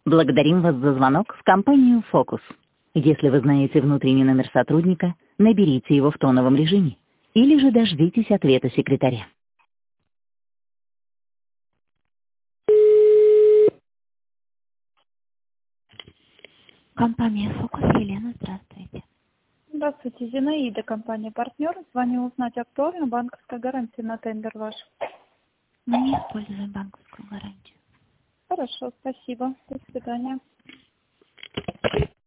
Благодарим вас за звонок в компанию «Фокус». Если вы знаете внутренний номер сотрудника, наберите его в тоновом режиме или же дождитесь ответа секретаря. Компания «Фокус», Елена, здравствуйте. Здравствуйте, Зинаида, компания «Партнер». Звоню узнать, актуальна банковская гарантия на тендер ваш. Мы не используем банковскую гарантию. Хорошо, спасибо. До свидания.